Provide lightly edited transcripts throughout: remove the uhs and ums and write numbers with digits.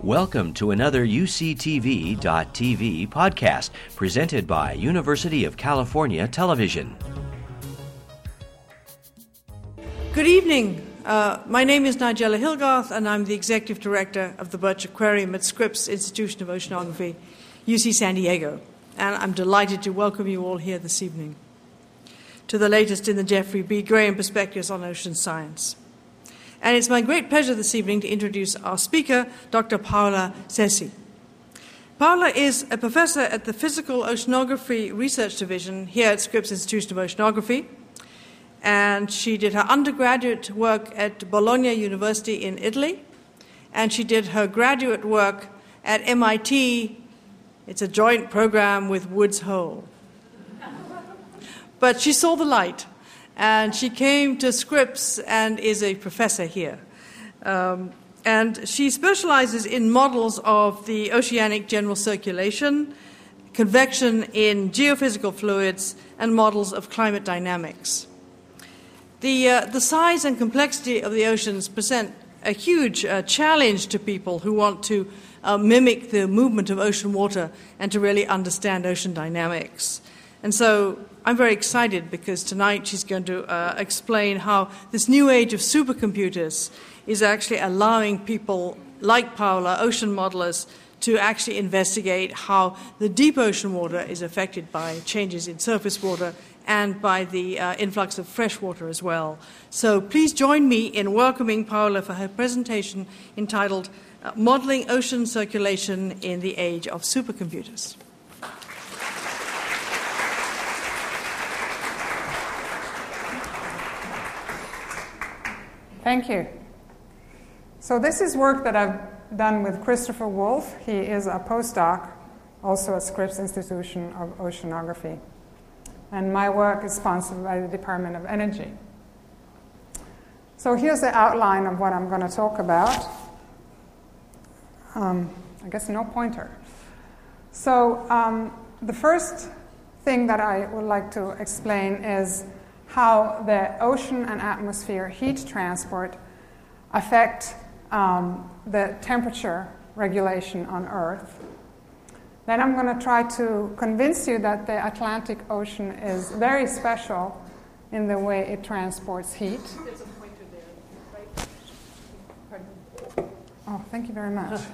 Welcome to another UCTV.tv podcast presented by University of California Television. Good evening. My name is Nigella Hilgarth, and I'm the Executive Director of the Birch Aquarium at Scripps Institution of Oceanography, UC San Diego. And I'm delighted to welcome you all here this evening to the latest in the Jeffrey B. Graham Perspectives on Ocean Science. And it's my great pleasure this evening to introduce our speaker, Dr. Paola Cesi. Paola is a professor at the Physical Oceanography Research Division here at Scripps Institution of Oceanography. And she did her undergraduate work at Bologna University in Italy. And she did her graduate work at MIT. It's a joint program with Woods Hole. But she saw the light. And she came to Scripps and is a professor here. And she specializes in models of the oceanic general circulation, convection in geophysical fluids, and models of climate dynamics. The size and complexity of the oceans present a huge challenge to people who want to mimic the movement of ocean water and to really understand ocean dynamics. And so I'm very excited because tonight she's going to explain how this new age of supercomputers is actually allowing people like Paola, ocean modelers, to actually investigate how the deep ocean water is affected by changes in surface water and by the influx of fresh water as well. So please join me in welcoming Paola for her presentation entitled Modeling Ocean Circulation in the Age of Supercomputers. Thank you. So this is work that I've done with Christopher Wolf. He is a postdoc, also at Scripps Institution of Oceanography. And my work is sponsored by the Department of Energy. So here's the outline of what I'm going to talk about. I guess no pointer. So the first thing that I would like to explain is how the ocean and atmosphere heat transport affect the temperature regulation on Earth. Then I'm going to try to convince you that the Atlantic Ocean is very special in the way it transports heat. There's a pointer there, right? Pardon. Oh, thank you very much.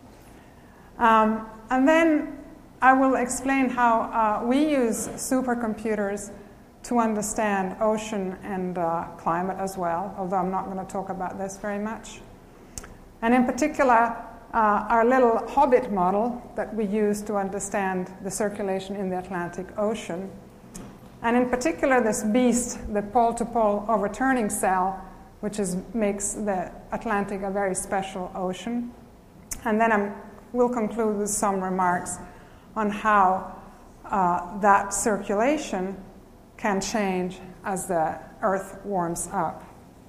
And then I will explain how we use supercomputers to understand ocean and climate as well, although I'm not going to talk about this very much. And in particular, our little Hobbit model that we use to understand the circulation in the Atlantic Ocean. And in particular, this beast, the pole-to-pole overturning cell, which makes the Atlantic a very special ocean. And then we'll conclude with some remarks on how that circulation can change as the Earth warms up.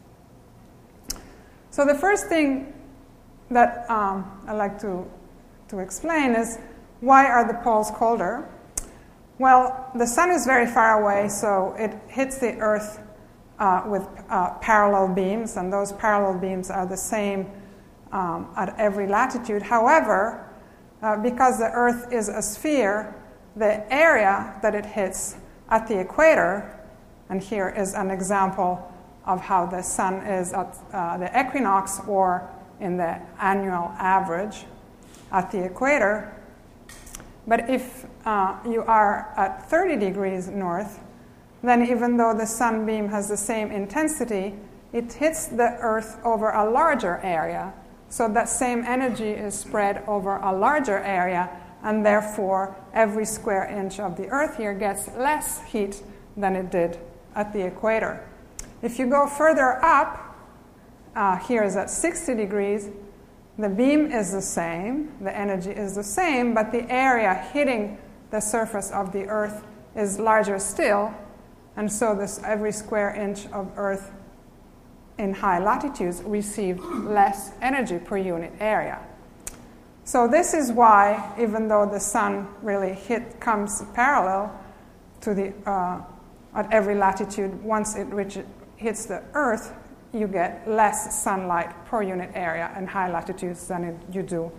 So the first thing that I'd like to explain is, why are the poles colder? Well, the sun is very far away, so it hits the Earth with parallel beams, and those parallel beams are the same at every latitude. However, because the Earth is a sphere, the area that it hits at the equator, and here is an example of how the sun is at the equinox or in the annual average at the equator. But if you are at 30 degrees north, then even though the sunbeam has the same intensity, it hits the Earth over a larger area. So that same energy is spread over a larger area, and therefore every square inch of the Earth here gets less heat than it did at the equator. If you go further up, here is at 60 degrees, the beam is the same, the energy is the same, but the area hitting the surface of the Earth is larger still, and so every square inch of Earth in high latitudes received less energy per unit area. So this is why, even though the sun really comes parallel to the at every latitude, once it hits the Earth, you get less sunlight per unit area in high latitudes than you do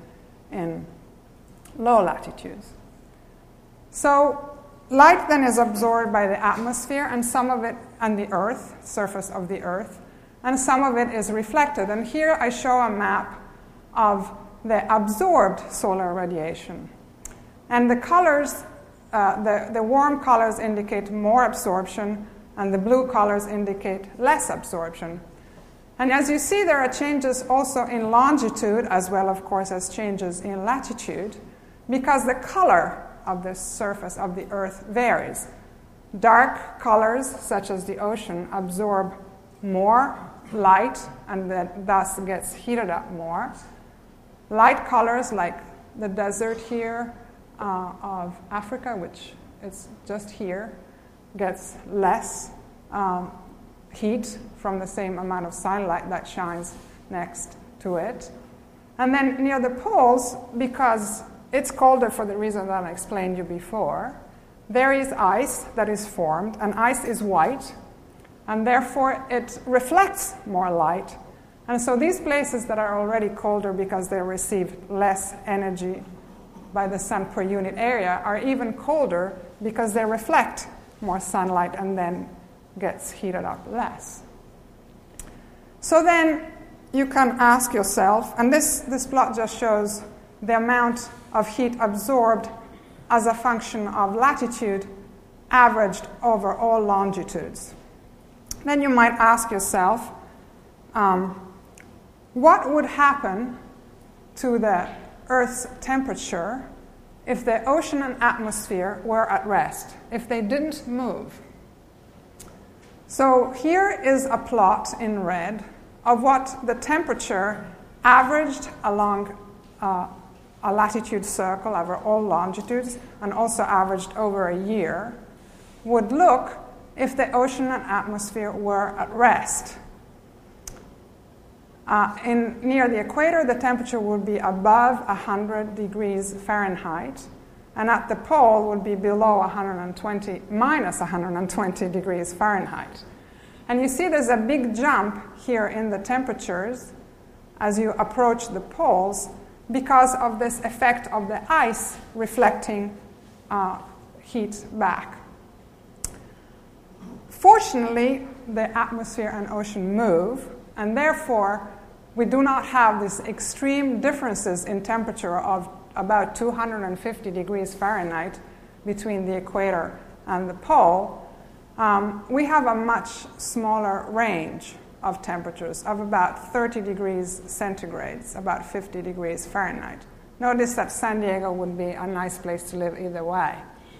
in low latitudes. So light then is absorbed by the atmosphere and some of it on the Earth, surface of the Earth, and some of it is reflected. And here I show a map of the absorbed solar radiation. And the colors, the warm colors indicate more absorption, and the blue colors indicate less absorption. And as you see, there are changes also in longitude, as well, of course, as changes in latitude, because the color of the surface of the Earth varies. Dark colors, such as the ocean, absorb more light and thus gets heated up more. Light colors, like the desert here of Africa, which is just here, gets less heat from the same amount of sunlight that shines next to it. And then near the poles, because it's colder for the reason that I explained you before, there is ice that is formed, and ice is white, and therefore it reflects more light. And so these places that are already colder because they receive less energy by the sun per unit area are even colder because they reflect more sunlight and then gets heated up less. So then you can ask yourself, and this plot just shows the amount of heat absorbed as a function of latitude averaged over all longitudes. Then you might ask yourself, what would happen to the Earth's temperature if the ocean and atmosphere were at rest, if they didn't move? So here is a plot in red of what the temperature averaged along a latitude circle over all longitudes and also averaged over a year would look if the ocean and atmosphere were at rest. Near the equator, the temperature would be above 100 degrees Fahrenheit, and at the pole would be below minus 120 degrees Fahrenheit. And you see there's a big jump here in the temperatures as you approach the poles because of this effect of the ice reflecting heat back. Fortunately, the atmosphere and ocean move, and therefore we do not have these extreme differences in temperature of about 250 degrees Fahrenheit between the equator and the pole. We have a much smaller range of temperatures of about 30 degrees centigrade, about 50 degrees Fahrenheit. Notice that San Diego would be a nice place to live either way.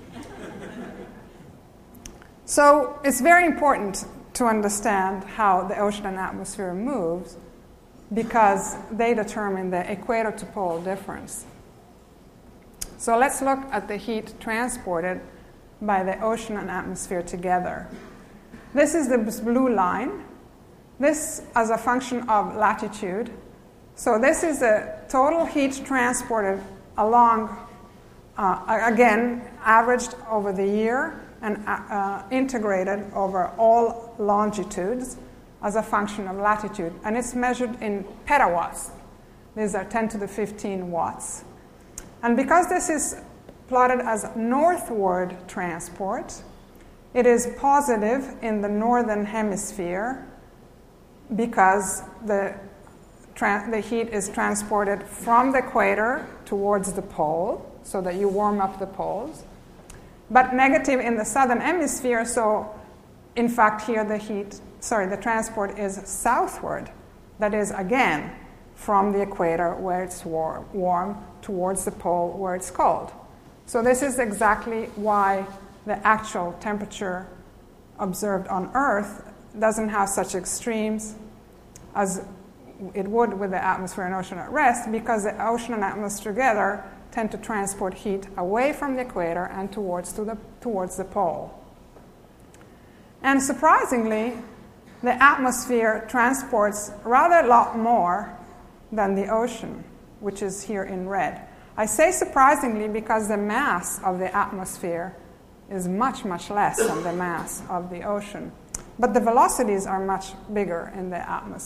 So it's very important to understand how the ocean and atmosphere moves because they determine the equator to pole difference. So let's look at the heat transported by the ocean and atmosphere together. This is the blue line. This as a function of latitude. So this is the total heat transported along, again, averaged over the year and integrated over all longitudes as a function of latitude. And it's measured in petawatts. These are 10 to the 15 watts. And because this is plotted as northward transport, it is positive in the northern hemisphere because the heat is transported from the equator towards the pole so that you warm up the poles, but negative in the southern hemisphere. So in fact here the transport is southward. That is, again, from the equator where it's warm towards the pole where it's cold. So this is exactly why the actual temperature observed on Earth doesn't have such extremes as it would with the atmosphere and ocean at rest, because the ocean and atmosphere together tend to transport heat away from the equator and towards the pole. And surprisingly, the atmosphere transports rather a lot more than the ocean, which is here in red. I say surprisingly because the mass of the atmosphere is much, much less than the mass of the ocean. But the velocities are much bigger in the atmosphere.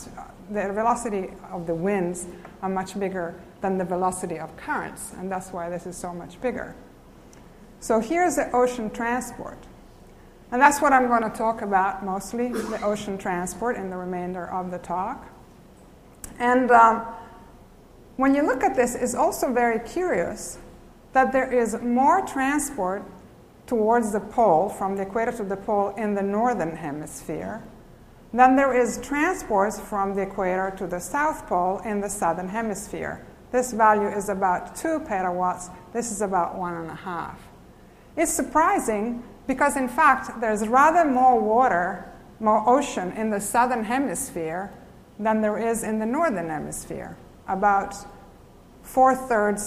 the velocity of the winds are much bigger than the velocity of currents, and that's why this is so much bigger. So here's the ocean transport. And that's what I'm going to talk about mostly, the ocean transport in the remainder of the talk. And when you look at this, it's also very curious that there is more transport towards the pole, from the equator to the pole in the northern hemisphere, than there is transports from the equator to the South Pole in the southern hemisphere. This value is about 2 petawatts. This is about 1.5. It's surprising because, in fact, there's rather more water, more ocean in the southern hemisphere than there is in the northern hemisphere. About four-thirds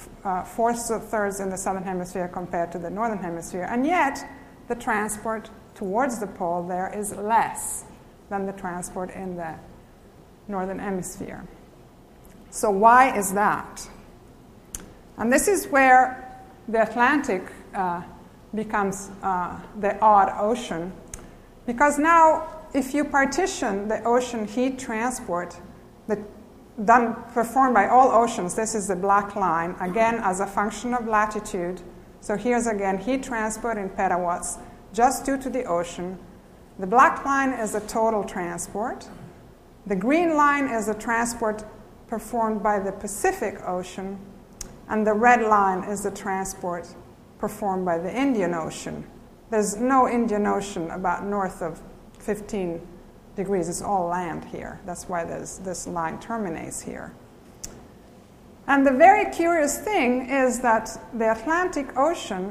in the southern hemisphere compared to the northern hemisphere. And yet, the transport towards the pole there is less than the transport in the northern hemisphere. So why is that? And this is where the Atlantic becomes the odd ocean, because now if you partition the ocean heat transport performed by all oceans, this is the black line, again as a function of latitude. So here's again heat transport in petawatts just due to the ocean. The black line is the total transport. The green line is the transport performed by the Pacific Ocean, and the red line is the transport performed by the Indian Ocean. There's no Indian Ocean about north of 15 degrees. It's all land here. That's why this line terminates here. And the very curious thing is that the Atlantic Ocean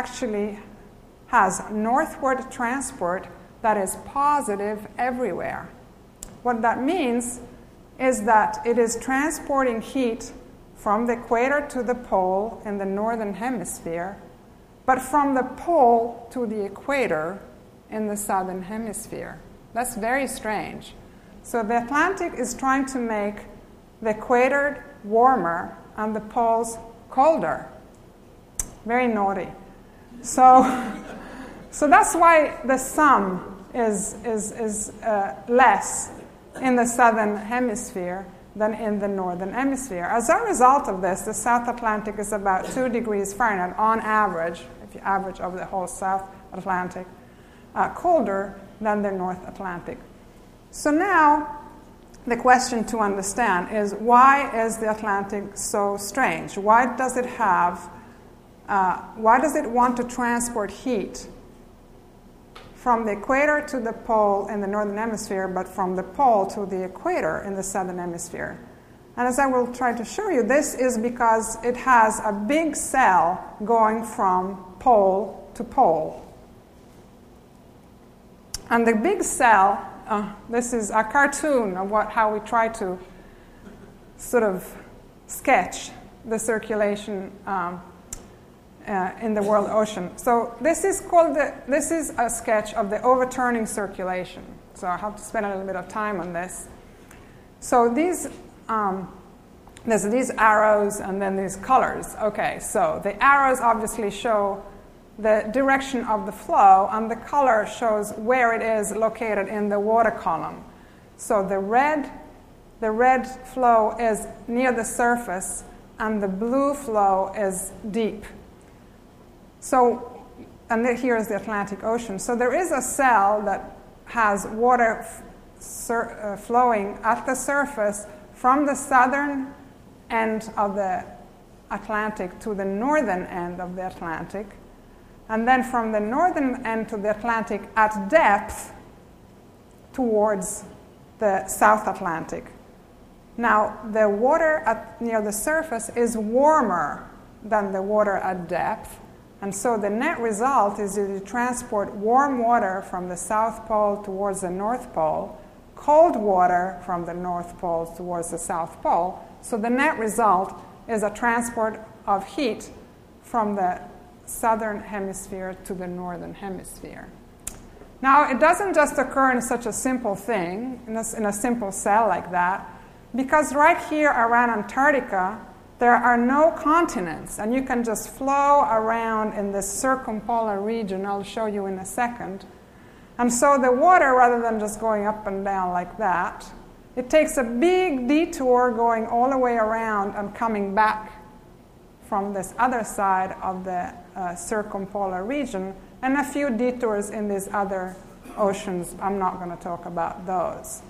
has northward transport that is positive everywhere. What that means is that it is transporting heat from the equator to the pole in the northern hemisphere, but from the pole to the equator in the southern hemisphere. That's very strange. So the Atlantic is trying to make the equator warmer and the poles colder. Very naughty. So that's why the sum is less in the southern hemisphere than in the northern hemisphere. As a result of this, the South Atlantic is about 2 degrees Fahrenheit on average, if you average over the whole South Atlantic, colder than the North Atlantic. So now the question to understand is, why is the Atlantic so strange? Why does it want to transport heat from the equator to the pole in the northern hemisphere, but from the pole to the equator in the southern hemisphere? And as I will try to show you, this is because it has a big cell going from pole to pole. And the big cell, this is a cartoon of how we try to sort of sketch the circulation in the world ocean. So this is a sketch of the overturning circulation. So I have to spend a little bit of time on this. So there's these arrows and then these colors. Okay, so the arrows obviously show the direction of the flow, and the color shows where it is located in the water column. So the red flow is near the surface, and the blue flow is deep. So, and here is the Atlantic Ocean. So there is a cell that has water flowing at the surface from the southern end of the Atlantic to the northern end of the Atlantic, and then from the northern end to the Atlantic at depth towards the South Atlantic. Now, the water near the surface is warmer than the water at depth, and so the net result is that you transport warm water from the South Pole towards the North Pole, cold water from the North Pole towards the South Pole. So the net result is a transport of heat from the southern hemisphere to the northern hemisphere. Now, it doesn't just occur in such a simple thing, in a simple cell like that, because right here around Antarctica, there are no continents, and you can just flow around in this circumpolar region. I'll show you in a second. And so the water, rather than just going up and down like that, It takes a big detour going all the way around and coming back from this other side of the circumpolar region, and a few detours in these other oceans. I'm not going to talk about those.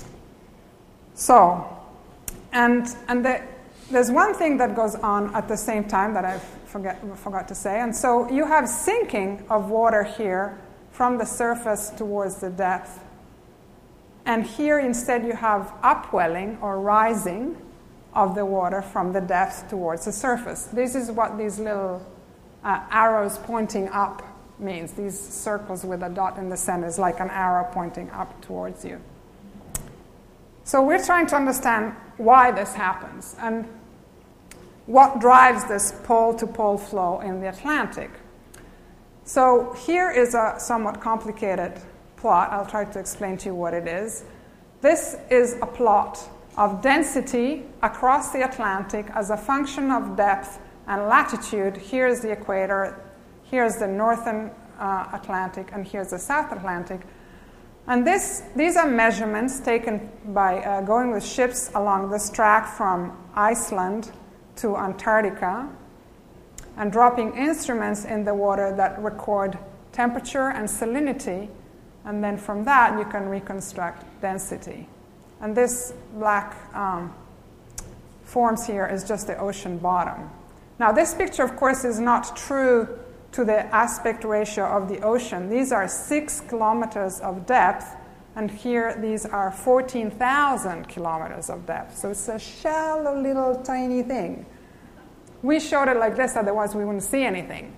So, there's one thing that goes on at the same time that I forgot to say. And so you have sinking of water here from the surface towards the depth. And here instead you have upwelling or rising of the water from the depth towards the surface. This is what these little arrows pointing up means. These circles with a dot in the center is like an arrow pointing up towards you. So we're trying to understand why this happens and what drives this pole-to-pole flow in the Atlantic. So here is a somewhat complicated plot. I'll try to explain to you what it is. This is a plot of density across the Atlantic as a function of depth and latitude. Here's the equator, here's the northern Atlantic, and here's the South Atlantic. And these are measurements taken by going with ships along this track from Iceland to Antarctica and dropping instruments in the water that record temperature and salinity, and then from that you can reconstruct density. And this black forms here is just the ocean bottom. Now this picture, of course, is not true to the aspect ratio of the ocean. These are 6 kilometers of depth, and here these are 14,000 kilometers of depth. So it's a shallow little tiny thing. We showed it like this, otherwise we wouldn't see anything.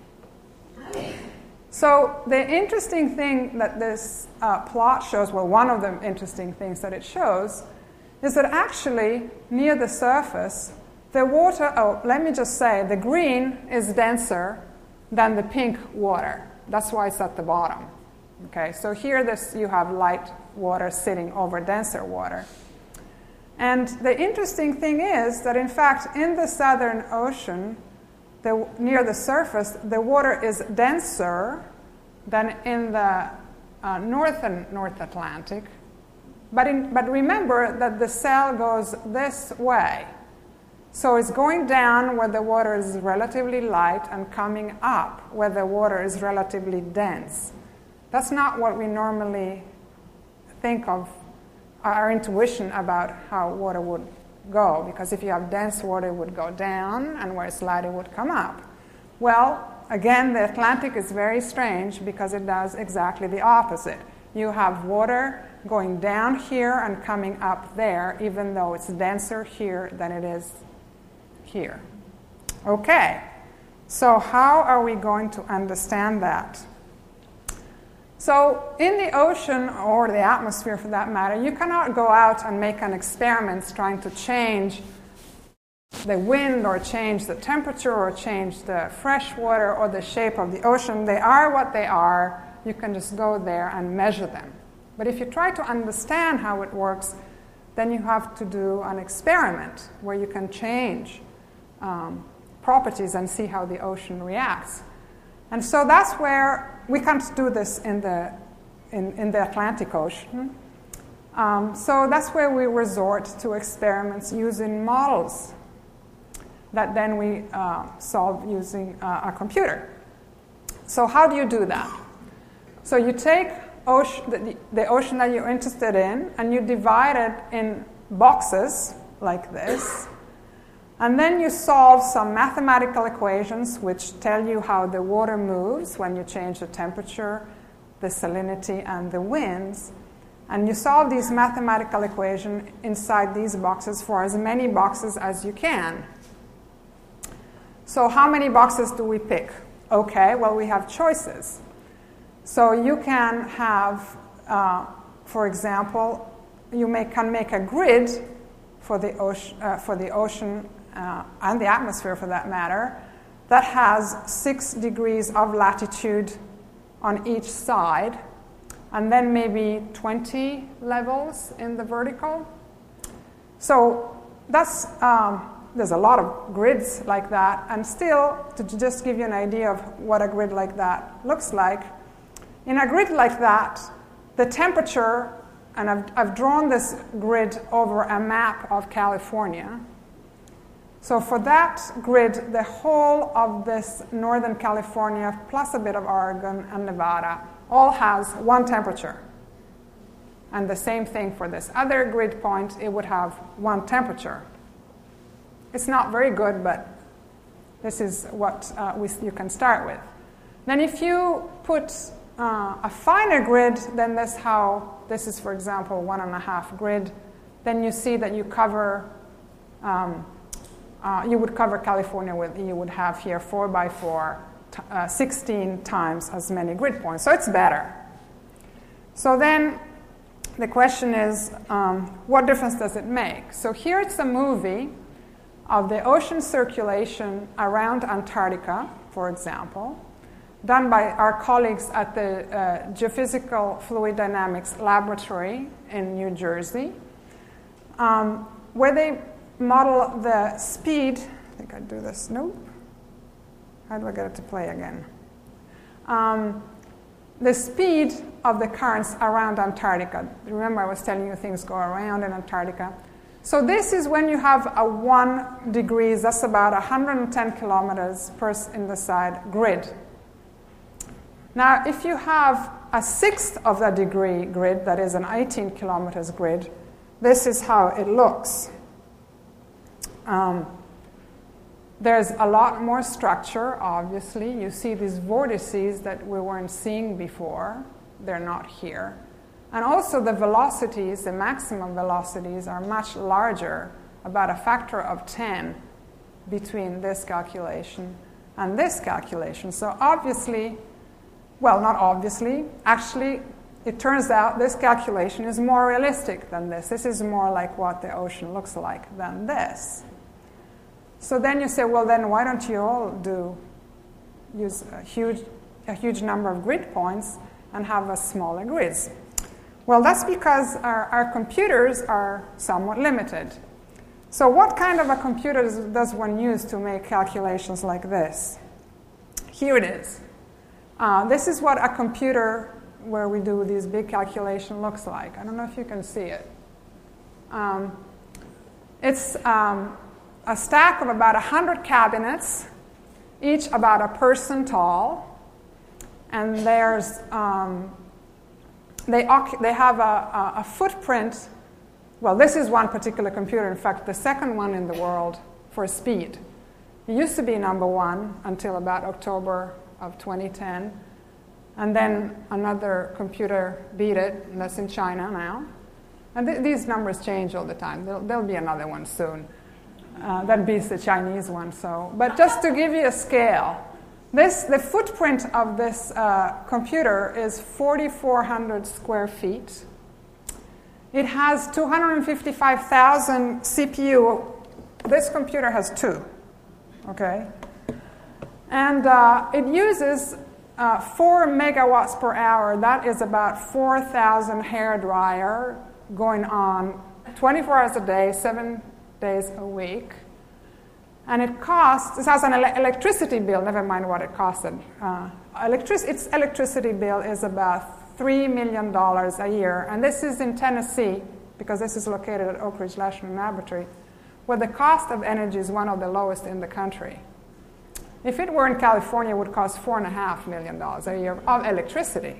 So the interesting thing that this plot shows, well, one of the interesting things that it shows, is that actually near the surface, the water, let me just say, the green is denser than the pink water. That's why it's at the bottom. Okay, so here you have light water sitting over denser water. And the interesting thing is that, in fact, in the Southern Ocean, near the surface, the water is denser than in the northern North Atlantic. But remember that the cell goes this way. So it's going down where the water is relatively light and coming up where the water is relatively dense. That's not what we normally think of, our intuition about how water would go, because if you have dense water, it would go down, and where it's light, it would come up. Well, again, the Atlantic is very strange because it does exactly the opposite. You have water going down here and coming up there, even though it's denser here than it is here. Okay, so how are we going to understand that? So in the ocean, or the atmosphere for that matter, you cannot go out and make an experiment trying to change the wind or change the temperature or change the fresh water or the shape of the ocean. They are what they are. You can just go there and measure them. But if you try to understand how it works, then you have to do an experiment where you can change properties and see how the ocean reacts. And so that's where we can't do this in the Atlantic Ocean. So that's where we resort to experiments using models that then we solve using a computer. So how do you do that? So you take the ocean that you're interested in, and you divide it in boxes like this. And then you solve some mathematical equations which tell you how the water moves when you change the temperature, the salinity, and the winds. And you solve these mathematical equations inside these boxes for as many boxes as you can. So how many boxes do we pick? Okay, well, we have choices. So you can have, for example, can make a grid for the ocean and the atmosphere, for that matter, that has 6 degrees of latitude on each side, and then maybe 20 levels in the vertical. So that's there's a lot of grids like that, and still, to just give you an idea of what a grid like that looks like, in a grid like that, the temperature and I've drawn this grid over a map of California. So for that grid, the whole of this Northern California, plus a bit of Oregon and Nevada, all has one temperature. And the same thing for this other grid point, it would have one temperature. It's not very good, but this is what you can start with. Then if you put a finer grid, then this is, for example, 1.5 grid, then you see that you cover, you would cover California with, you would have here 4 by 4, 16 times as many grid points. So it's better. So then the question is, what difference does it make? So here it's a movie of the ocean circulation around Antarctica, for example, done by our colleagues at the Geophysical Fluid Dynamics Laboratory in New Jersey, where they model the speed. I think I'd do this. Nope. How do I get it to play again? The speed of the currents around Antarctica. Remember, I was telling you things go around in Antarctica. So this is when you have a 1 degrees, that's about 110 kilometers per in the side grid. Now, if you have a 1/6 of that degree grid, that is an 18 kilometers grid, this is how it looks. There's a lot more structure, obviously. You see these vortices that we weren't seeing before. They're not here. And also the velocities, the maximum velocities, are much larger, about a factor of 10 between this calculation and this calculation. So obviously, well, not obviously, actually, it turns out this calculation is more realistic than this. This is more like what the ocean looks like than this. So then you say, well, then why don't you all use a huge number of grid points and have a smaller grids? Well, that's because our computers are somewhat limited. So what kind of a computer does one use to make calculations like this? Here it is. This is what a computer where we do these big calculations looks like. I don't know if you can see it. It's a stack of about 100 cabinets, each about a person tall, and there's they have a footprint. Well, this is one particular computer. In fact, the second one in the world for speed. It used to be number 1 until about October of 2010, and then another computer beat it, and that's in China now. And these numbers change all the time. There'll be another one soon that beats the Chinese one. So, but just to give you a scale, the footprint of this computer is 4,400 square feet. It has 255,000 CPU. This computer has 2, okay? And it uses 4 megawatts per hour. That is about 4,000 hair dryer going on 24 hours a day, 7 days a week. And it has an electricity bill, never mind what it costed. Its electricity bill is about $3 million a year. And this is in Tennessee, because this is located at Oak Ridge National Laboratory, where the cost of energy is one of the lowest in the country. If it were in California, it would cost $4.5 million a year of electricity.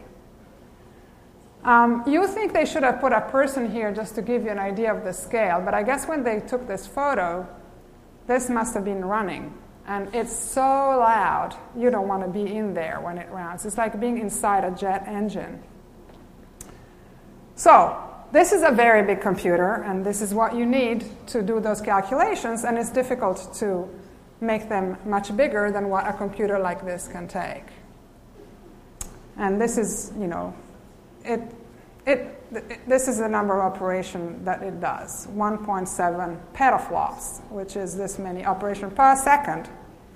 You think they should have put a person here just to give you an idea of the scale, but I guess when they took this photo, this must have been running. And it's so loud, you don't want to be in there when it runs. It's like being inside a jet engine. So this is a very big computer, and this is what you need to do those calculations, and it's difficult to make them much bigger than what a computer like this can take. And this is, this is the number of operation that it does, 1.7 petaflops, which is this many operations per second.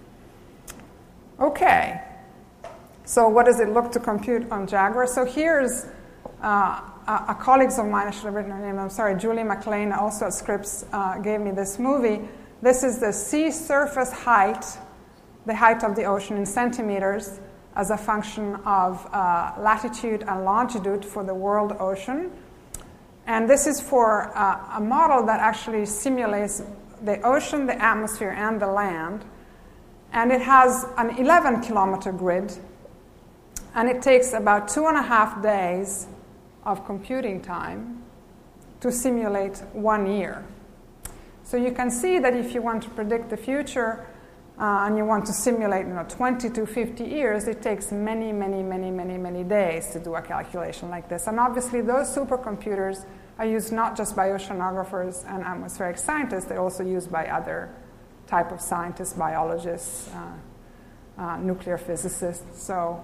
Okay, so what does it look to compute on Jaguar? So here's a colleague of mine, I should have written her name, I'm sorry, Julie McLean, also at Scripps, gave me this movie. This is the sea surface height, the height of the ocean in centimeters, as a function of latitude and longitude for the world ocean. And this is for a model that actually simulates the ocean, the atmosphere, and the land. And it has an 11-kilometer grid. And it takes about 2.5 days of computing time to simulate 1 year. So you can see that if you want to predict the future and you want to simulate 20 to 50 years, it takes many, many, many, many, many days to do a calculation like this. And obviously those supercomputers are used not just by oceanographers and atmospheric scientists, they're also used by other type of scientists, biologists, nuclear physicists. So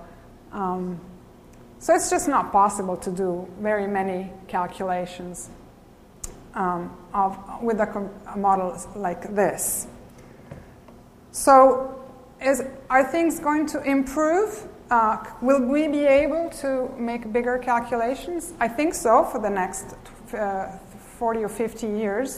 it's just not possible to do very many calculations with a model like this. So are things going to improve? Will we be able to make bigger calculations? I think so for the next 40 or 50 years.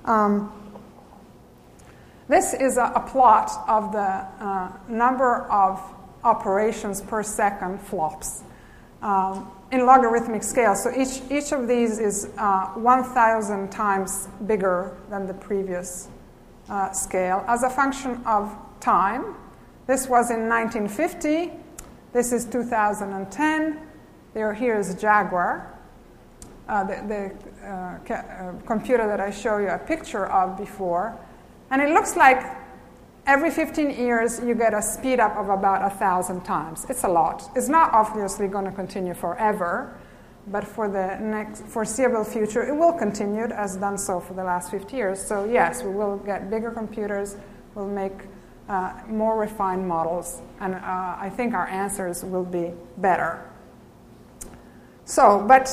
This is a plot of the number of operations per second flops in logarithmic scale. So each of these is 1,000 times bigger than the previous scale as a function of time. This was in 1950. This is 2010. Here is Jaguar, the computer that I showed you a picture of before. And it looks like every 15 years you get a speed up of about 1,000 times. It's a lot. It's not obviously going to continue forever, but for the next foreseeable future, it will continue, as done so for the last 50 years. So yes, we will get bigger computers, we'll make more refined models, and I think our answers will be better. So, but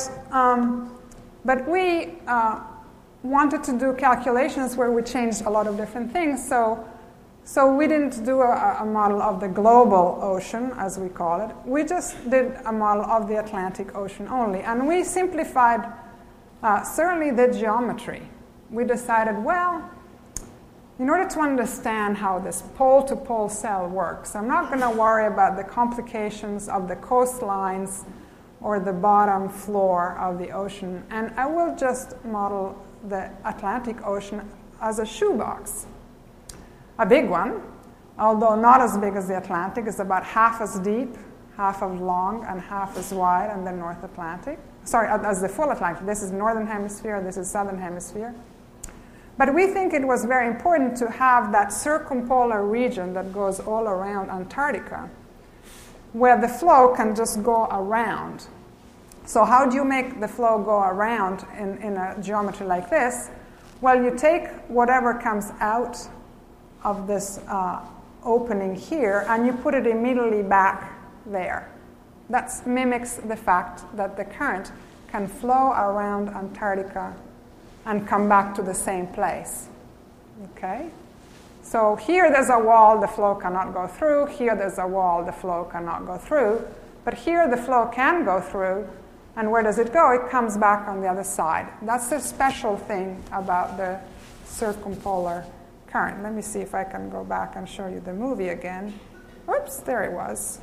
we wanted to do calculations where we changed a lot of different things. So we didn't do a model of the global ocean, as we call it. We just did a model of the Atlantic Ocean only. And we simplified certainly the geometry. We decided, well, in order to understand how this pole-to-pole cell works, I'm not going to worry about the complications of the coastlines or the bottom floor of the ocean. And I will just model the Atlantic Ocean as a shoebox. A big one, although not as big as the Atlantic, is about half as deep, half as long, and half as wide as the North Atlantic. Sorry, as the full Atlantic. This is Northern Hemisphere, this is Southern Hemisphere. But we think it was very important to have that circumpolar region that goes all around Antarctica, where the flow can just go around. So how do you make the flow go around in a geometry like this? Well, you take whatever comes out of this opening here, and you put it immediately back there. That mimics the fact that the current can flow around Antarctica and come back to the same place. Okay? So here there's a wall the flow cannot go through. Here there's a wall the flow cannot go through. But here the flow can go through. And where does it go? It comes back on the other side. That's the special thing about the circumpolar current. Let me see if I can go back and show you the movie again. Oops, there it was.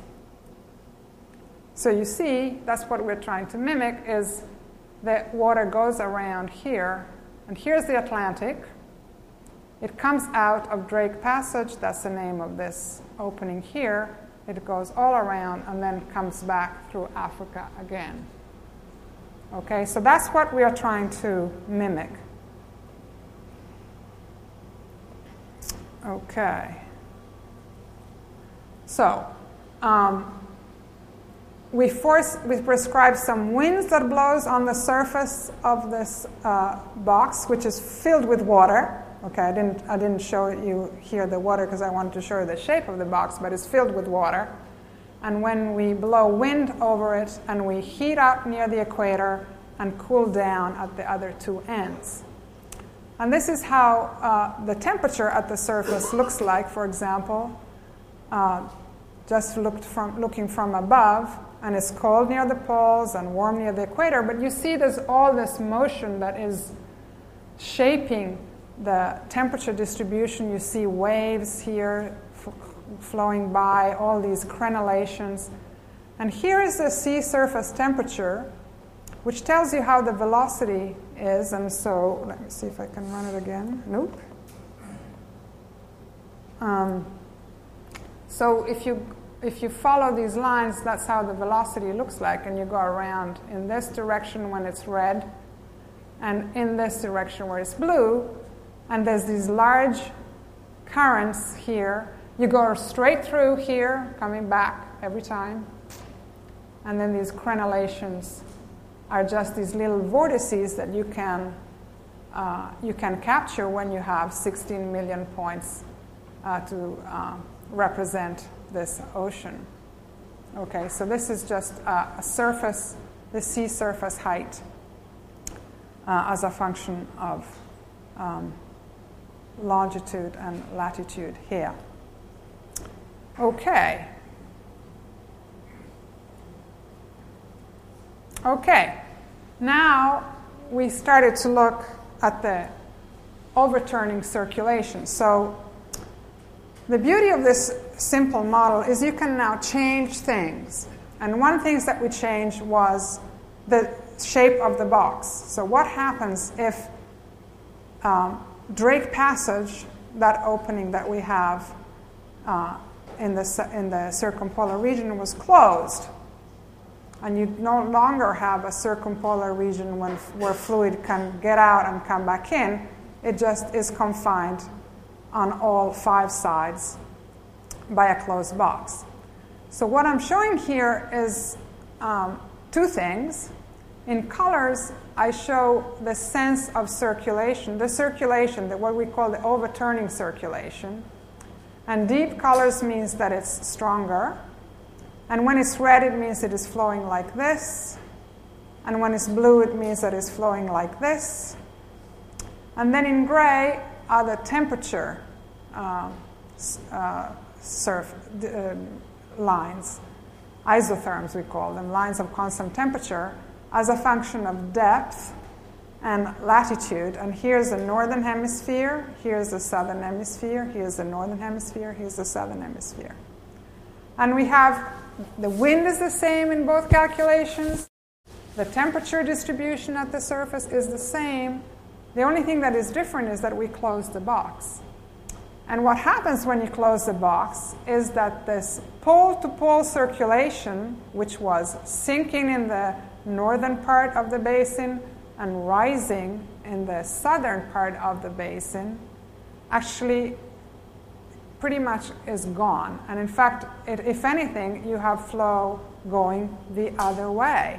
So you see, that's what we're trying to mimic, is the water goes around here. And here's the Atlantic. It comes out of Drake Passage. That's the name of this opening here. It goes all around and then comes back through Africa again. Okay, so that's what we are trying to mimic. Okay. So, we prescribe some winds that blows on the surface of this box, which is filled with water. Okay, I didn't show you here the water because I wanted to show you the shape of the box, but it's filled with water. And when we blow wind over it, and we heat up near the equator and cool down at the other two ends. And this is how the temperature at the surface looks like, for example, just looking from above. And it's cold near the poles and warm near the equator. But you see there's all this motion that is shaping the temperature distribution. You see waves here flowing by, all these crenellations. And here is the sea surface temperature which tells you how the velocity is. And so let me see if I can run it again. Nope. So if you follow these lines, that's how the velocity looks like, and you go around in this direction when it's red, and in this direction where it's blue, and there's these large currents here. You go straight through here, coming back every time, and then these crenellations are just these little vortices that you can capture when you have 16 million points to represent this ocean. Okay, so this is just a surface, the sea surface height as a function of longitude and latitude here. Okay. Okay, now we started to look at the overturning circulation. So the beauty of this simple model is you can now change things. And one thing that we changed was the shape of the box. So what happens if Drake Passage, that opening that we have in the circumpolar region, was closed? And you no longer have a circumpolar region where fluid can get out and come back in. It just is confined on all 5 sides by a closed box. So what I'm showing here is 2 things. In colors, I show the sense of circulation, what we call the overturning circulation. And deep colors means that it's stronger. And when it's red, it means it is flowing like this. And when it's blue, it means that it's flowing like this. And then in gray are the temperature lines, isotherms we call them, lines of constant temperature, as a function of depth and latitude. And here's the northern hemisphere, here's the southern hemisphere, here's the northern hemisphere, here's the southern hemisphere. And we have the wind is the same in both calculations. The temperature distribution at the surface is the same. The only thing that is different is that we close the box. And what happens when you close the box is that this pole-to-pole circulation, which was sinking in the northern part of the basin and rising in the southern part of the basin, actually pretty much is gone. And in fact, if anything, you have flow going the other way.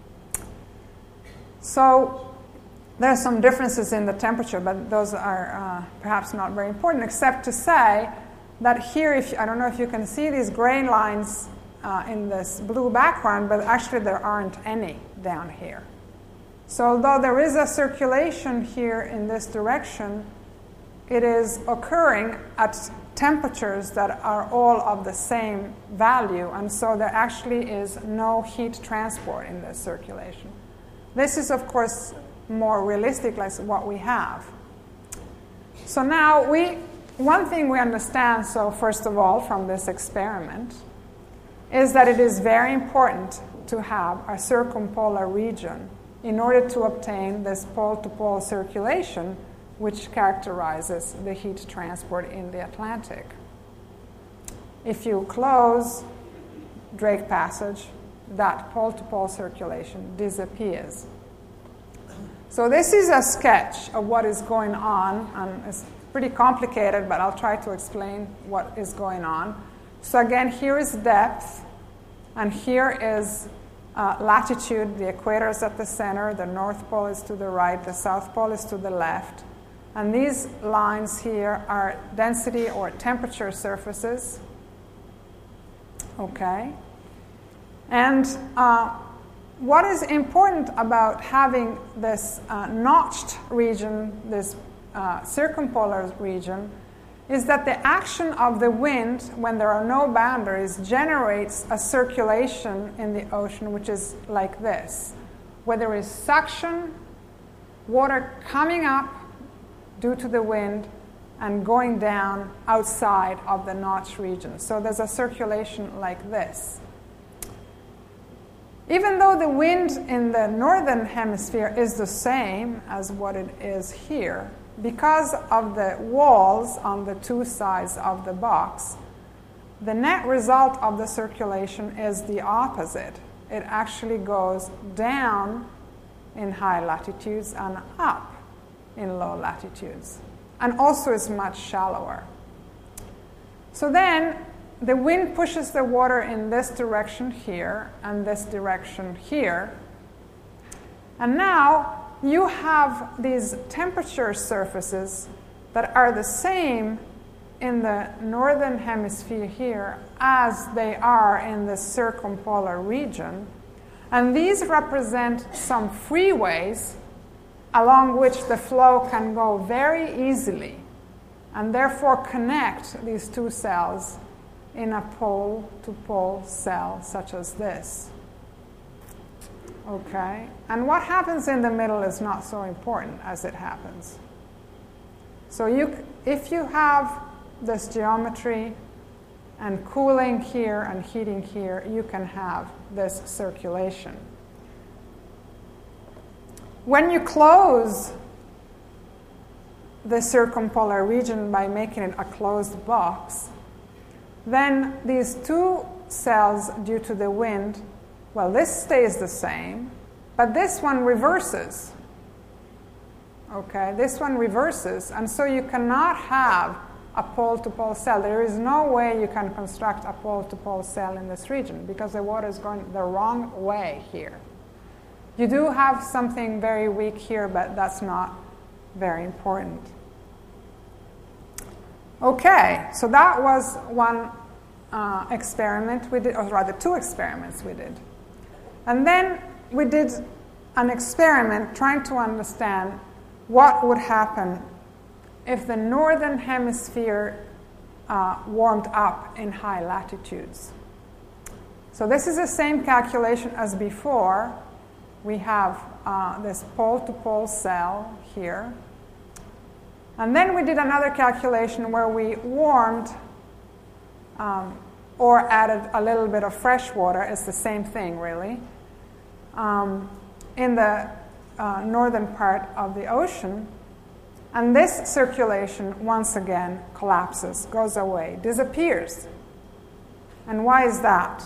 So there are some differences in the temperature, but those are perhaps not very important, except to say that here, I don't know if you can see these gray lines in this blue background, but actually there aren't any down here. So although there is a circulation here in this direction, it is occurring at temperatures that are all of the same value, and so there actually is no heat transport in this circulation. This is, of course, more realistic, like what we have. So now one thing we understand, so first of all, from this experiment, is that it is very important to have a circumpolar region in order to obtain this pole-to-pole circulation, which characterizes the heat transport in the Atlantic. If you close Drake Passage, that pole-to-pole circulation disappears. So this is a sketch of what is going on, and it's pretty complicated, but I'll try to explain what is going on. So again, here is depth, and here is latitude. The equator is at the center, the North Pole is to the right, the South Pole is to the left. And these lines here are density or temperature surfaces. Okay. And what is important about having this notched region, this circumpolar region, is that the action of the wind, when there are no boundaries, generates a circulation in the ocean which is like this, where there is suction, water coming up due to the wind and going down outside of the notched region. So there's a circulation like this. even though the wind in the northern hemisphere is the same as what it is here, because of the walls on the two sides of the box, the net result of the circulation is the opposite. It actually goes down in high latitudes and up in low latitudes, and also is much shallower. So then the wind pushes the water in this direction here and this direction here, and now you have these temperature surfaces that are the same in the northern hemisphere here as they are in the circumpolar region. And these represent some freeways along which the flow can go very easily and therefore connect these two cells in a pole-to-pole cell such as this. Okay? And what happens in the middle is not so important as it happens. So if you have this geometry and cooling here and heating here, you can have this circulation. When you close the circumpolar region by making it a closed box, then these two cells, due to the wind, well, this stays the same, but this one reverses. Okay, this one reverses, and so you cannot have a pole-to-pole cell. There is no way you can construct a pole-to-pole cell in this region because the water is going the wrong way here. You do have something very weak here, but that's not very important. Okay, so that was one experiment we did, or rather two experiments we did. And then we did an experiment trying to understand what would happen if the northern hemisphere warmed up in high latitudes. So this is the same calculation as before. We have this pole-to-pole cell here. And then we did another calculation where we warmed or added a little bit of fresh water. It's the same thing, really, in the northern part of the ocean. And this circulation, once again, collapses, goes away, disappears. And why is that?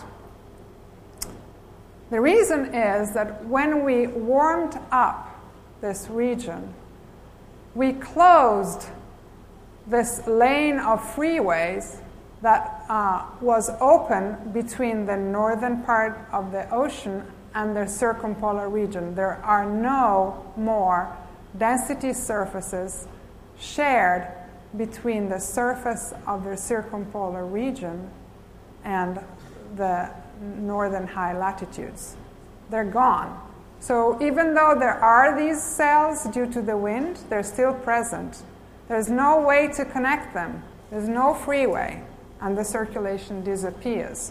The reason is that when we warmed up this region, we closed this lane of freeways that was open between the northern part of the ocean and the circumpolar region. There are no more density surfaces shared between the surface of the circumpolar region and the northern high latitudes. They're gone. So even though there are these cells due to the wind, they're still present. There's no way to connect them. There's no freeway, and the circulation disappears.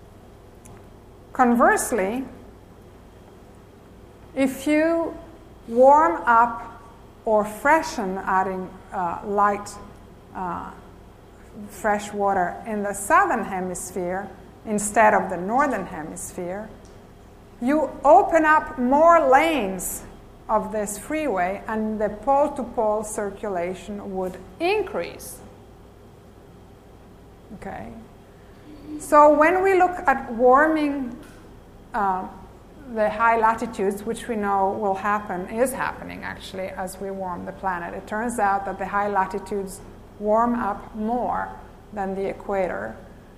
Conversely, if you warm up or freshen, adding light fresh water in the southern hemisphere instead of the northern hemisphere, you open up more lanes of this freeway and the pole-to-pole circulation would increase. Okay? So when we look at warming the high latitudes, which we know will happen, is happening actually as we warm the planet. It turns out that the high latitudes warm up more than the equator.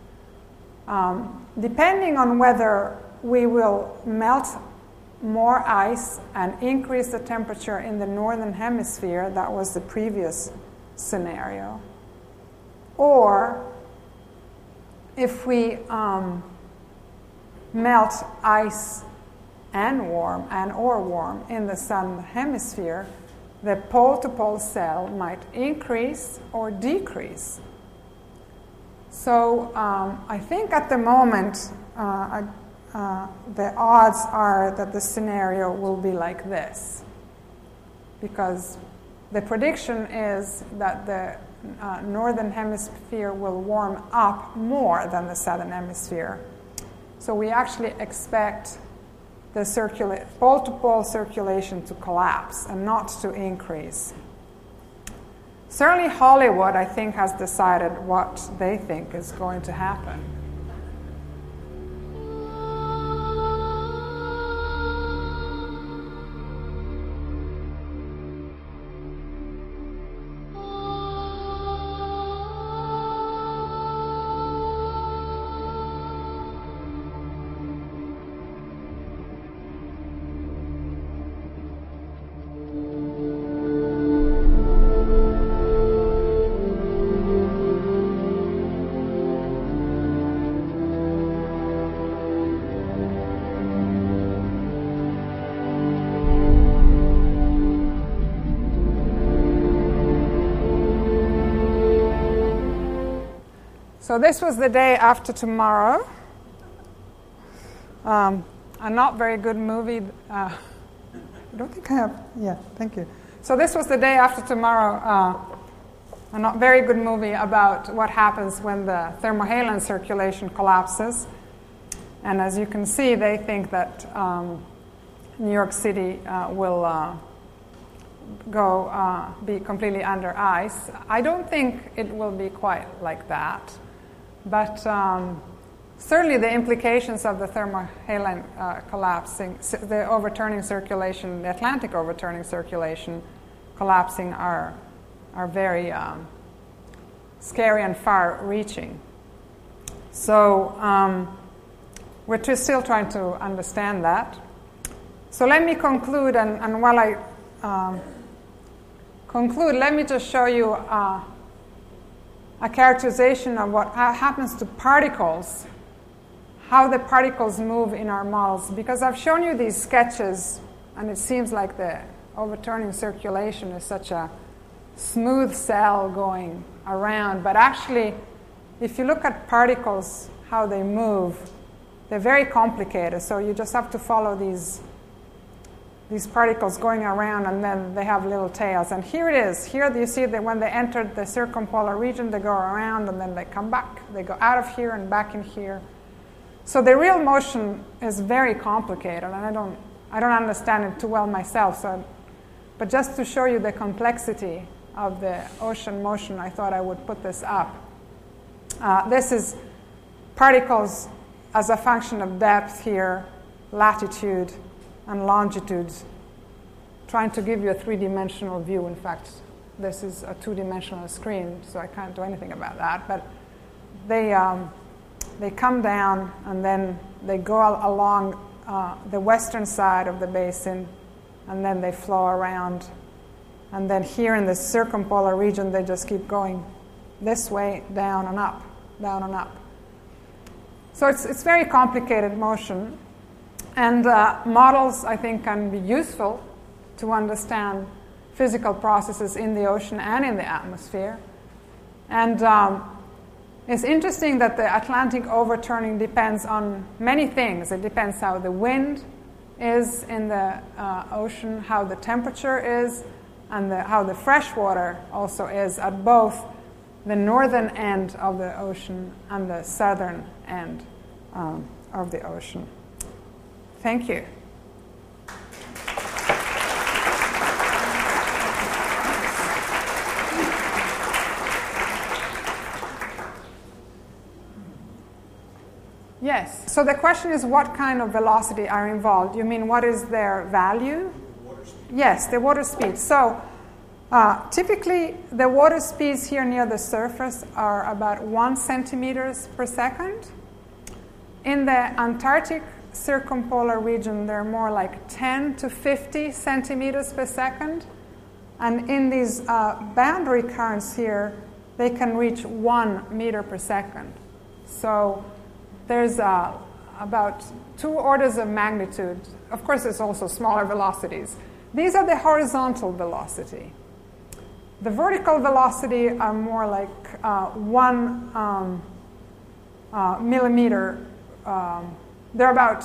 Depending on whether we will melt more ice and increase the temperature in the northern hemisphere, that was the previous scenario, or if we melt ice and warm in the southern hemisphere, the pole-to-pole cell might increase or decrease. So I think at the moment the odds are that the scenario will be like this, because the prediction is that the northern hemisphere will warm up more than the southern hemisphere. So we actually expect the pole-to-pole circulation to collapse and not to increase. Certainly Hollywood, I think, has decided what they think is going to happen. So this was the day after tomorrow. A not very good movie. I don't think I have. Yeah, thank you. So this was the day after tomorrow. A not very good movie about what happens when the thermohaline circulation collapses. And as you can see, they think that New York City will be completely under ice. I don't think it will be quite like that. But certainly the implications of the thermohaline collapsing, the overturning circulation, the Atlantic overturning circulation collapsing are very scary and far-reaching. So we're still trying to understand that. So let me conclude, and while I conclude, let me just show you a characterization of what happens to particles, how the particles move in our models. Because I've shown you these sketches, and it seems like the overturning circulation is such a smooth cell going around. But actually, if you look at particles, how they move, they're very complicated. So you just have to follow these particles going around, and then they have little tails. And here it is. Here you see that when they enter the circumpolar region, they go around, and then they come back. They go out of here and back in here. So the real motion is very complicated, and I don't understand it too well myself. But just to show you the complexity of the ocean motion, I thought I would put this up. This is particles as a function of depth here, latitude, and longitudes, trying to give you a three-dimensional view. In fact, this is a two-dimensional screen, so I can't do anything about that. But they come down, and then they go along the western side of the basin, and then they flow around. And then here in the circumpolar region, they just keep going this way, down and up, down and up. So it's very complicated motion. And models, I think, can be useful to understand physical processes in the ocean and in the atmosphere. And it's interesting that the Atlantic overturning depends on many things. It depends how the wind is in the ocean, how the temperature is, and how the fresh water also is at both the northern end of the ocean and the southern end of the ocean. Thank you. Yes. So the question is, what kind of velocity are involved? You mean what is their value? Water speed. Yes, the water speed. So typically the water speeds here near the surface are about 1 centimeters per second. In the Antarctic circumpolar region, they're more like 10 to 50 centimeters per second. And in these boundary currents here, they can reach 1 meter per second. So there's about 2 orders of magnitude. Of course, there's also smaller velocities. These are the horizontal velocity. The vertical velocity are more like 1 millimeter. They're about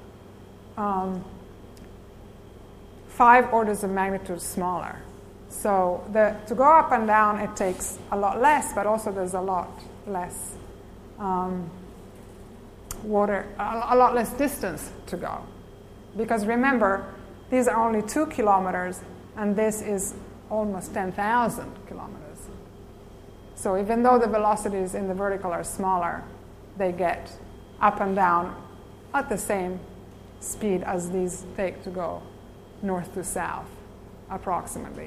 5 orders of magnitude smaller. So to go up and down, it takes a lot less, but also there's a lot less water, a lot less distance to go. Because remember, these are only 2 kilometers, and this is almost 10,000 kilometers. So even though the velocities in the vertical are smaller, they get up and down at the same speed as these take to go north to south, approximately.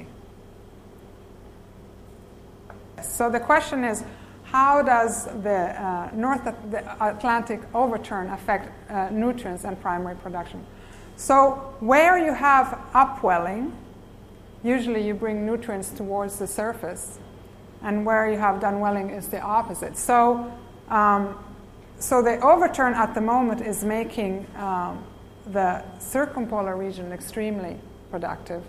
So the question is, how does the the Atlantic overturn affect nutrients and primary production? So where you have upwelling, usually you bring nutrients towards the surface, and where you have downwelling is the opposite. So the overturn at the moment is making the circumpolar region extremely productive,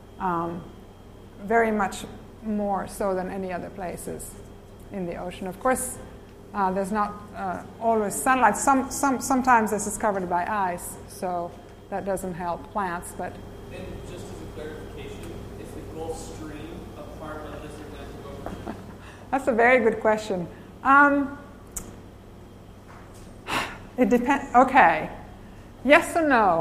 very much more so than any other places in the ocean. Of course, there's not always sunlight. Sometimes this is covered by ice, so that doesn't help plants. But and just as a clarification, is the Gulf Stream a part of this Atlantic overturn? That's a very good question. It depends. Okay, yes or no?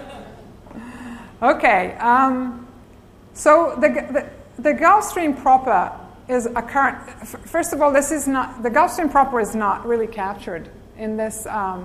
Okay. So the Gulf Stream proper is a current. First of all, this is not the Gulf Stream proper is not really captured in this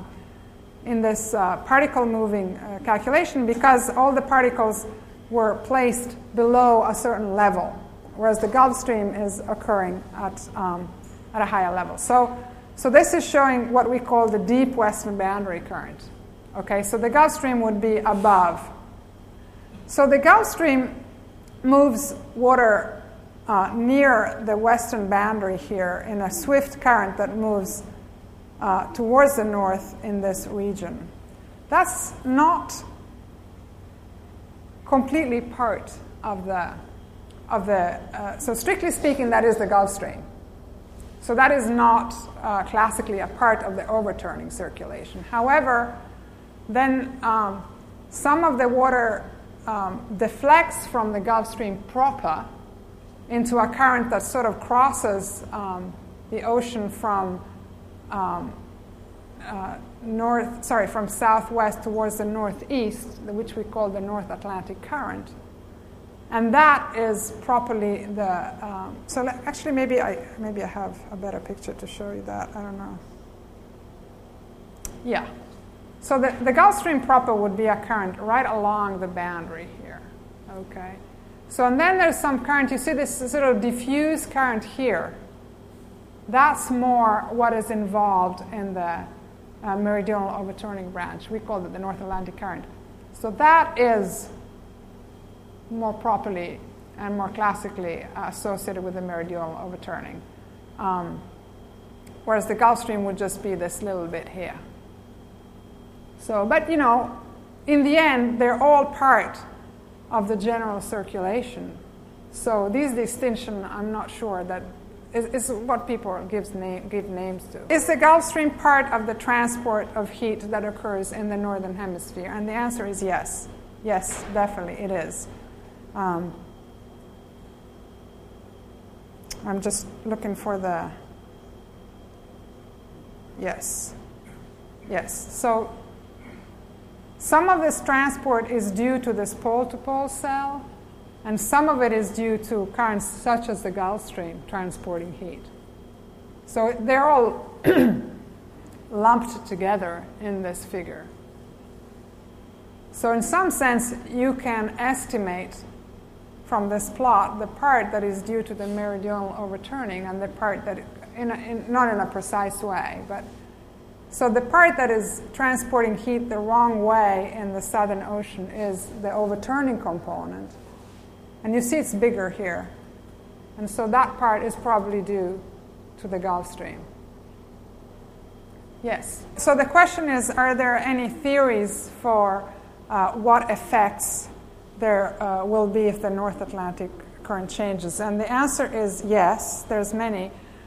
particle moving calculation, because all the particles were placed below a certain level, whereas the Gulf Stream is occurring at a higher level. So this is showing what we call the deep western boundary current. Okay, so the Gulf Stream would be above. So the Gulf Stream moves water near the western boundary here in a swift current that moves towards the north in this region. That's not completely part of so strictly speaking, that is the Gulf Stream. So that is not classically a part of the overturning circulation. However, then some of the water deflects from the Gulf Stream proper into a current that sort of crosses the ocean from from southwest towards the northeast, which we call the North Atlantic Current. And that is properly the. Actually, maybe I have a better picture to show you that. I don't know. Yeah. So the Gulf Stream proper would be a current right along the boundary here. Okay. So and then there's some current. You see this sort of diffuse current here. That's more what is involved in the meridional overturning branch. We call it the North Atlantic Current. So that is more properly and more classically associated with the meridional overturning. Whereas the Gulf Stream would just be this little bit here. So, but in the end, they're all part of the general circulation. So these distinctions, I'm not sure that is what people give names to. Is the Gulf Stream part of the transport of heat that occurs in the northern hemisphere? And the answer is yes. Yes, definitely it is. I'm just looking for the... Yes. So some of this transport is due to this pole-to-pole cell, and some of it is due to currents such as the Gulf Stream transporting heat. So they're all lumped together in this figure. So in some sense, you can estimate from this plot the part that is due to the meridional overturning and the part that, not in a precise way, but so the part that is transporting heat the wrong way in the Southern Ocean is the overturning component. And you see it's bigger here. And so that part is probably due to the Gulf Stream. Yes. So the question is, are there any theories for what effects there will be if the North Atlantic current changes? And the answer is yes, there's many.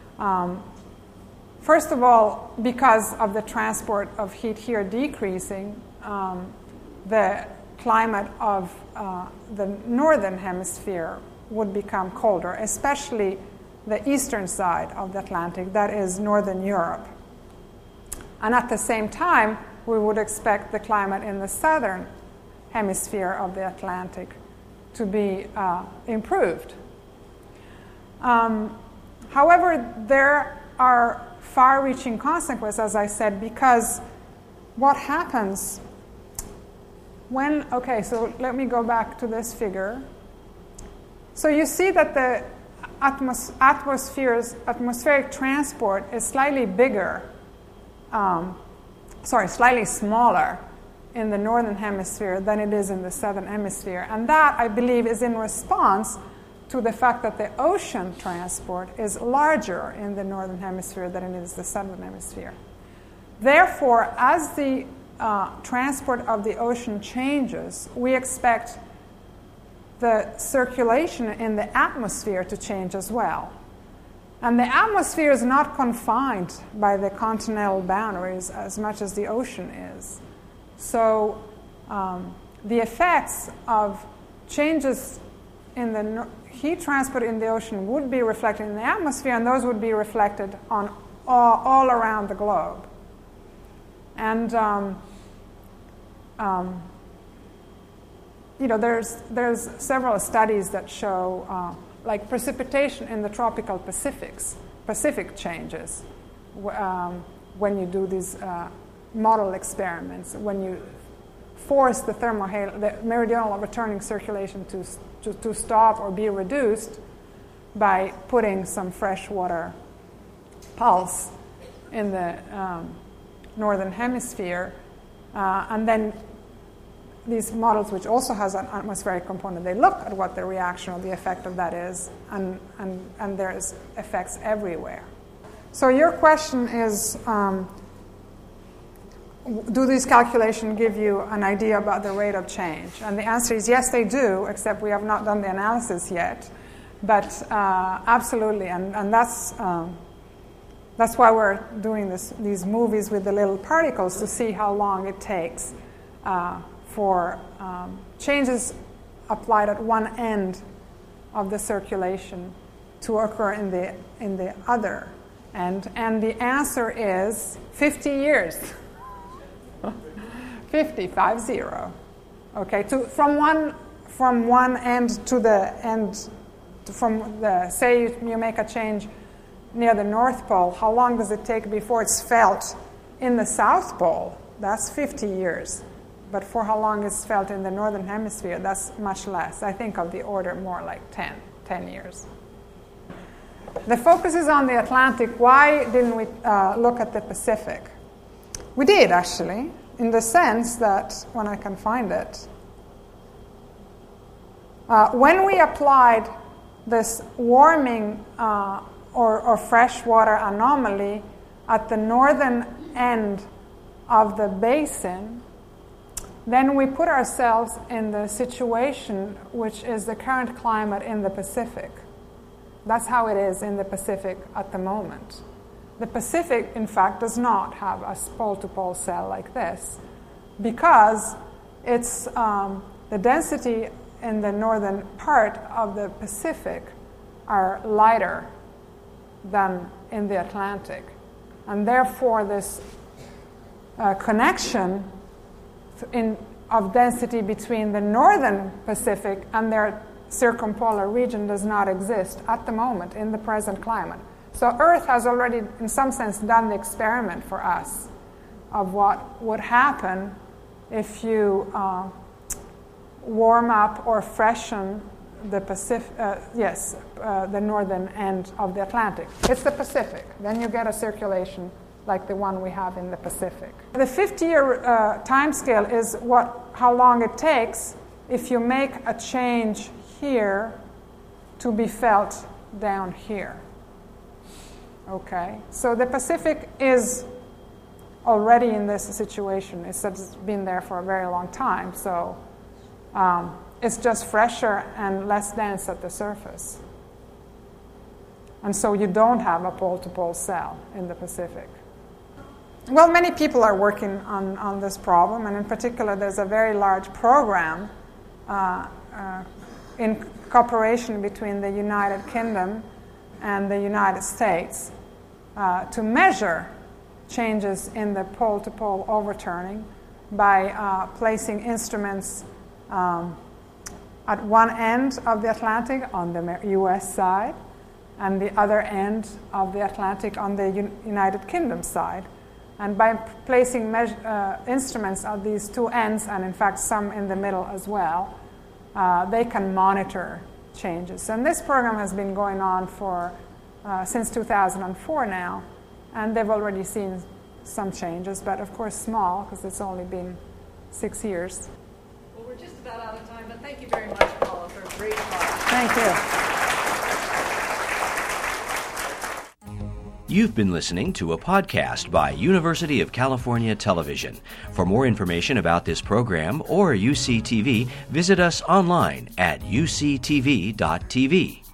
First of all, because of the transport of heat here decreasing, the climate of the northern hemisphere would become colder, especially the eastern side of the Atlantic, that is northern Europe. And at the same time, we would expect the climate in the southern hemisphere of the Atlantic to be improved. However, there are far-reaching consequences, as I said, because what happens when, okay, so let me go back to this figure. So you see that the atmospheric transport is slightly bigger, slightly smaller in the northern hemisphere than it is in the southern hemisphere. And that, I believe, is in response to the fact that the ocean transport is larger in the northern hemisphere than it is the southern hemisphere. Therefore, as the transport of the ocean changes, we expect the circulation in the atmosphere to change as well. And the atmosphere is not confined by the continental boundaries as much as the ocean is. So the effects of changes in the heat transport in the ocean would be reflected in the atmosphere, and those would be reflected on all around the globe. And there's several studies that show like precipitation in the tropical Pacific changes when you do these model experiments, when you force the meridional returning circulation to stop or be reduced by putting some freshwater pulse in the northern hemisphere, and then these models, which also has an atmospheric component, they look at what the reaction or the effect of that is, and there's effects everywhere. So your question is, do these calculations give you an idea about the rate of change? And the answer is yes, they do, except we have not done the analysis yet. But absolutely, and that's why we're doing these movies with the little particles, to see how long it takes for changes applied at one end of the circulation to occur in the other end. And the answer is 50 years. 50. Okay, from one end to the end, say you make a change near the North Pole, how long does it take before it's felt in the South Pole? That's 50 years. But for how long it's felt in the Northern Hemisphere, that's much less. I think of the order more like 10 years. The focus is on the Atlantic. Why didn't we look at the Pacific? We did, actually, in the sense that, when I can find it, when we applied this warming or freshwater anomaly at the northern end of the basin, then we put ourselves in the situation which is the current climate in the Pacific. That's how it is in the Pacific at the moment. The Pacific, in fact, does not have a pole-to-pole cell like this, because it's the density in the northern part of the Pacific are lighter than in the Atlantic. And therefore, this connection of density between the northern Pacific and their circumpolar region does not exist at the moment in the present climate. So Earth has already, in some sense, done the experiment for us of what would happen if you warm up or freshen the the northern end of the Atlantic. It's the Pacific. Then you get a circulation like the one we have in the Pacific. The 50-year time scale is how long it takes if you make a change here to be felt down here. Okay, so the Pacific is already in this situation. It's been there for a very long time, so it's just fresher and less dense at the surface. And so you don't have a pole-to-pole cell in the Pacific. Well, many people are working on this problem, and in particular, there's a very large program in cooperation between the United Kingdom and the United States to measure changes in the pole-to-pole overturning by placing instruments at one end of the Atlantic on the US side, and the other end of the Atlantic on the United Kingdom side. And by placing instruments at these two ends, and in fact some in the middle as well, they can monitor changes. And this program has been going on for since 2004 now, and they've already seen some changes, but of course small, because it's only been 6 years. Well, we're just about out of time, but thank you very much, Paula, for a great talk. Thank you. You've been listening to a podcast by University of California Television. For more information about this program or UCTV, visit us online at uctv.tv.